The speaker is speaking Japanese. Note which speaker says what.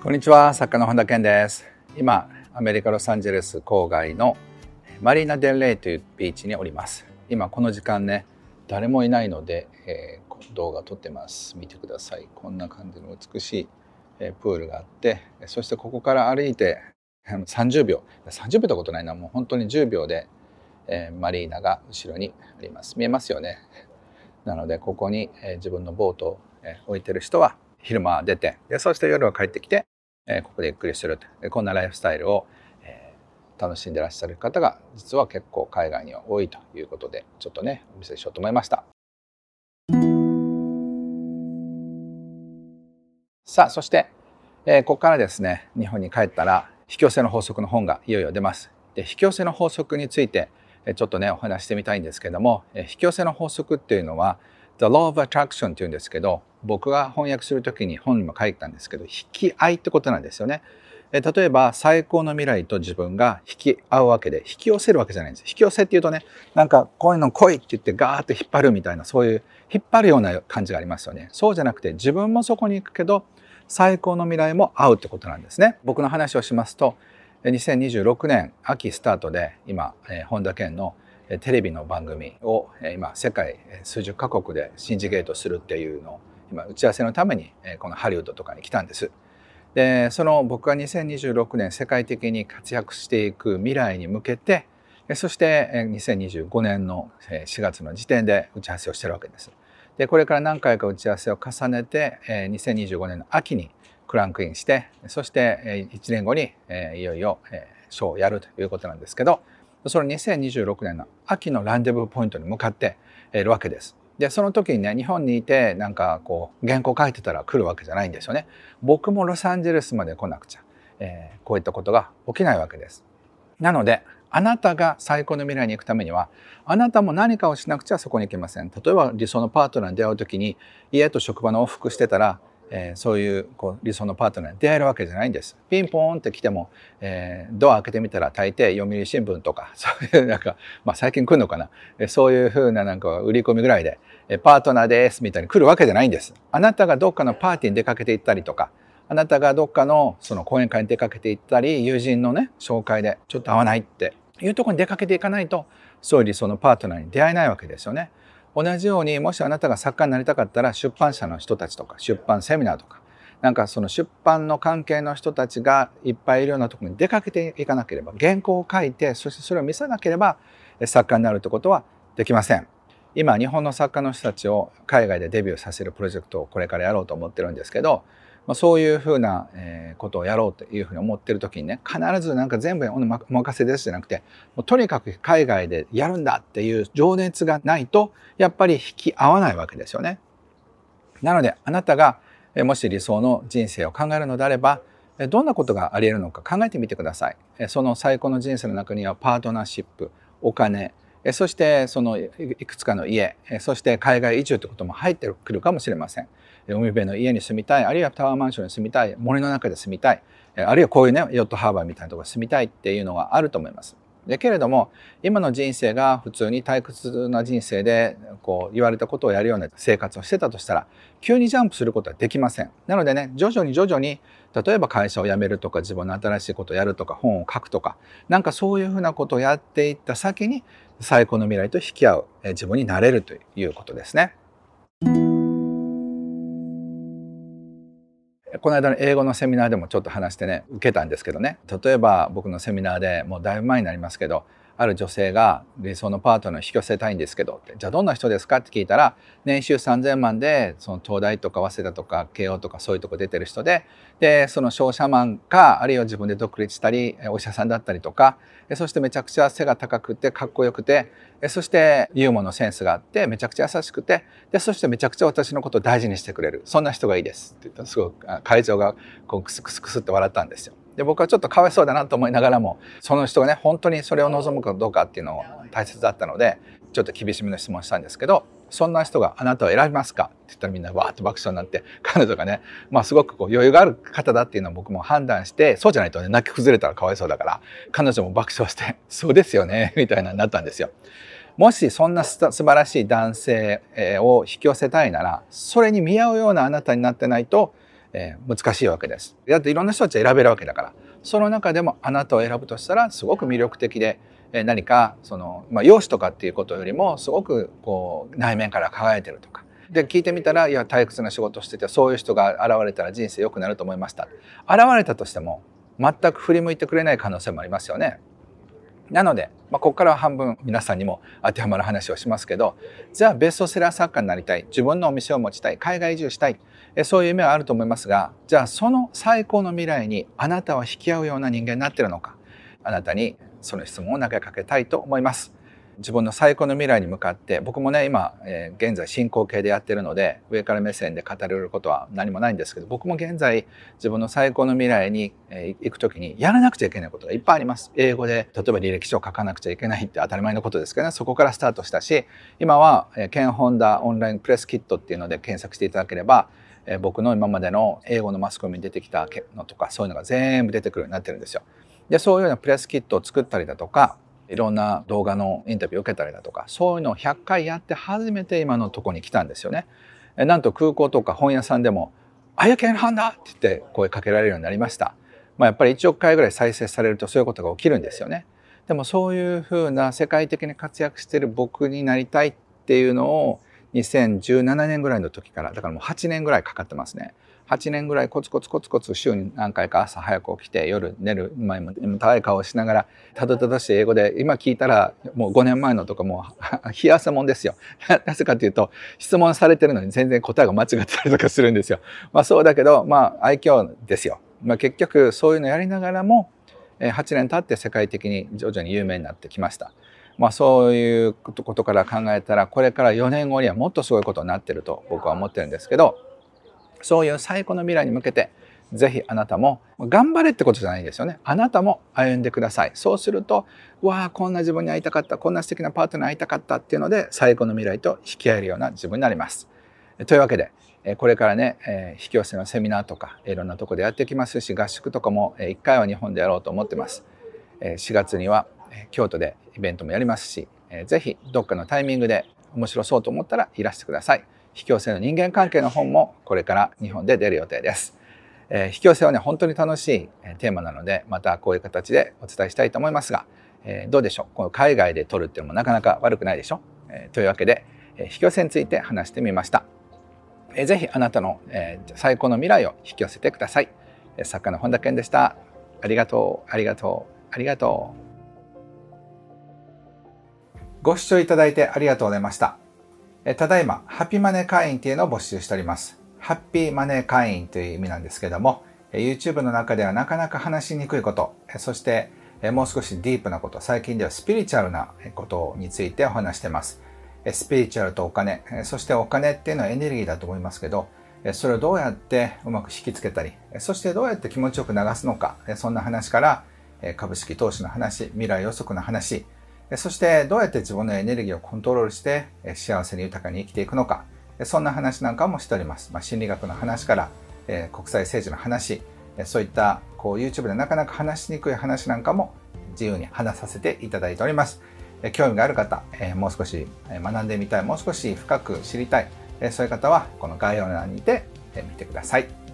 Speaker 1: こんにちは、作家の本田健です。今、アメリカ・ロサンゼルス郊外のマリーナ・デル・レイというビーチにおります。今この時間ね、誰もいないので、動画撮ってます。見てください。こんな感じの美しい、プールがあって、そしてここから歩いて30秒ってことないな、もう本当に10秒で、マリーナが後ろにあります。見えますよね。なのでここに、自分のボートを、置いてる人は昼間出て、そして夜は帰ってきて、ここでゆっくりすると、こんなライフスタイルを、楽しんでらっしゃる方が実は結構海外には多いということで、ちょっとねお見せしようと思いました。さあ、そして、ここからですね、日本に帰ったら引き寄せの法則の本がいよいよ出ます。で、引き寄せの法則についてちょっとねお話してみたいんですけども、引き寄せの法則っていうのは The Law of Attraction っていうんですけど、僕が翻訳するときに本にも書いたんですけど、引き合いってことなんですよね。例えば最高の未来と自分が引き合うわけで、引き寄せるわけじゃないんです。引き寄せっていうとね、なんかこういうの来いって言ってガーッと引っ張るみたいな、そういう引っ張るような感じがありますよね。そうじゃなくて、自分もそこに行くけど最高の未来も合うってことなんですね。僕の話をしますと、2026年秋スタートで今、本田健のテレビの番組を今世界数十カ国でシンジゲートするっていうのを今打ち合わせのためにこのハリウッドとかに来たんです。で、その僕が2026年世界的に活躍していく未来に向けて、そして2025年の4月の時点で打ち合わせをしてるわけです。で、これから何回か打ち合わせを重ねて2025年の秋にクランクインして、そして1年後にいよいよショーをやるということなんですけど、その2026年の秋のランデブーポイントに向かっているわけです。で、その時にね、日本にいてなんかこう原稿書いてたら来るわけじゃないんですよね。僕もロサンゼルスまで来なくちゃ、こういったことが起きないわけです。なので、あなたが最高の未来に行くためには、あなたも何かをしなくちゃそこに行けません。例えば理想のパートナーに出会う時に家と職場の往復してたら、そういう理想のパートナーに出会えるわけじゃないんです。ピンポーンって来ても、ドア開けてみたら大抵読売新聞とかそういうなんか、最近来るのかな、そういうふうななんか売り込みぐらいで、パートナーですみたいに来るわけじゃないんです。あなたがどっかのパーティーに出かけて行ったりとか、あなたがどっかのその講演会に出かけて行ったり、友人のね紹介でちょっと合わないっていうところに出かけていかないと、そういう理想のパートナーに出会えないわけですよね。同じように、もしあなたが作家になりたかったら、出版社の人たちとか出版セミナーとか、なんかその出版の関係の人たちがいっぱいいるようなところに出かけていかなければ、原稿を書いて、そしてそれを見せなければ作家になるということはできません。今、日本の作家の人たちを海外でデビューさせるプロジェクトをこれからやろうと思ってるんですけど、そういうふうなことをやろうというふうに思ってる時にね、必ずなんか全部お任せですじゃなくて、もうとにかく海外でやるんだっていう情熱がないと、やっぱり引き合わないわけですよね。なので、あなたがもし理想の人生を考えるのであれば、どんなことがあり得るのか考えてみてください。その最高の人生の中にはパートナーシップ、お金、そしてそのいくつかの家、そして海外移住ということも入ってくるかもしれません。海辺の家に住みたい、あるいはタワーマンションに住みたい、森の中で住みたい、あるいはこういうねヨットハーバーみたいなところに住みたいっていうのがあると思います。だけれども、今の人生が普通に退屈な人生でこう言われたことをやるような生活をしてたとしたら、急にジャンプすることはできません。なのでね、徐々に例えば会社を辞めるとか、自分の新しいことをやるとか、本を書くとか、なんかそういうふうなことをやっていった先に最高の未来と引き合う自分になれるということですね。この間の英語のセミナーでもちょっと話してね、受けたんですけどね、例えば僕のセミナーでもうだいぶ前になりますけど、ある女性が理想のパートナーを引き寄せたいんですけどって、じゃあどんな人ですかって聞いたら、年収3000万でその東大とか早稲田とか慶応とかそういうとこ出てる人で、その商社マンか、あるいは自分で独立したりお医者さんだったりとか、そしてめちゃくちゃ背が高くてかっこよくて、そしてユーモアのセンスがあってめちゃくちゃ優しくて、そしてめちゃくちゃ私のことを大事にしてくれる、そんな人がいいですって言ったら、すごく会場がこうクスクスクスって笑ったんですよ。で、僕はちょっとかわいそうだなと思いながらも、その人がね本当にそれを望むかどうかっていうのを大切だったので、ちょっと厳しめの質問したんですけど、そんな人があなたを選びますかって言ったら、みんなわーっと爆笑になって、彼女がね、すごくこう余裕がある方だっていうのを僕も判断して、そうじゃないとね泣き崩れたらかわいそうだから、彼女も爆笑してそうですよねみたいなになったんですよ。もしそんな素晴らしい男性を引き寄せたいなら、それに見合うようなあなたになってないと難しいわけです。だっていろんな人たち選べるわけだから、その中でもあなたを選ぶとしたらすごく魅力的で、何か容姿とかっていうことよりもすごくこう内面から輝いてるとかで、聞いてみたら、いや退屈な仕事をしててそういう人が現れたら人生良くなると思いました。現れたとしても全く振り向いてくれない可能性もありますよね。なので、ここからは半分皆さんにも当てはまる話をしますけど、じゃあベストセラー作家になりたい、自分のお店を持ちたい、海外移住したい、そういう夢はあると思いますが、じゃあその最高の未来にあなたは引き合うような人間になっているのか、あなたにその質問を投げかけたいと思います。自分の最高の未来に向かって、僕もね今、現在進行形でやってるので上から目線で語れることは何もないんですけど、僕も現在自分の最高の未来に行く時にやらなくちゃいけないことがいっぱいあります。英語で例えば履歴書を書かなくちゃいけないって当たり前のことですけどね、そこからスタートしたし、今はケンホンダオンラインプレスキットっていうので検索していただければ、僕の今までの英語のマスコミに出てきたのとかそういうのが全部出てくるようになってるんですよ。でそういうようなプレスキットを作ったりだとか、いろんな動画のインタビューを受けたりだとか、そういうのを100回やって初めて今のところに来たんですよね。なんと空港とか本屋さんでも「あやけんはんだ!」って言って声かけられるようになりました。やっぱり1億回ぐらい再生されるとそういうことが起きるんですよね。でもそういうふうな世界的に活躍している僕になりたいっていうのを2017年ぐらいの時から、だからもう8年ぐらいかかってますね。8年ぐらいコツコツコツコツ週に何回か朝早く起きて夜寝る前も眠たい顔をしながらたどたどしい英語で、今聞いたらもう5年前のとかもう冷や汗もんですよ。なぜかというと質問されてるのに全然答えが間違ってたりとかするんですよ。そうだけど愛嬌ですよ。結局そういうのやりながらも8年経って世界的に徐々に有名になってきました。そういうことから考えたらこれから4年後にはもっとすごいことになってると僕は思ってるんですけど、そういう最高の未来に向けてぜひあなたも頑張れってことじゃないですよね。あなたも歩んでください。そうするとわあこんな自分に会いたかった、こんな素敵なパートナーに会いたかったっていうので最高の未来と引き合えるような自分になります。というわけでこれからね引き寄せのセミナーとかいろんなところでやってきますし、合宿とかも1回は日本でやろうと思ってます。4月には京都でイベントもやりますし、ぜひどっかのタイミングで面白そうと思ったらいらしてください。引き寄せの人間関係の本もこれから日本で出る予定です。引き寄せはね本当に楽しいテーマなので、またこういう形でお伝えしたいと思いますが、どうでしょう、この海外で撮るっていうのもなかなか悪くないでしょ。というわけで引き寄せについて話してみました。ぜひあなたの最高の未来を引き寄せてください。作家の本田健でした。ありがとう、ありがとう、ありがとう。ご視聴いただいてありがとうございました。ただいまハッピーマネー会員というのを募集しております。ハッピーマネー会員という意味なんですけども、YouTube の中ではなかなか話しにくいこと、そしてもう少しディープなこと、最近ではスピリチュアルなことについてお話しています。スピリチュアルとお金、そしてお金っていうのはエネルギーだと思いますけど、それをどうやってうまく引きつけたり、そしてどうやって気持ちよく流すのか、そんな話から株式投資の話、未来予測の話、そしてどうやって自分のエネルギーをコントロールして幸せに豊かに生きていくのか、そんな話なんかもしております。心理学の話から国際政治の話、そういったYouTube でなかなか話しにくい話なんかも自由に話させていただいております。興味がある方、もう少し学んでみたい、もう少し深く知りたい、そういう方はこの概要欄にて見てください。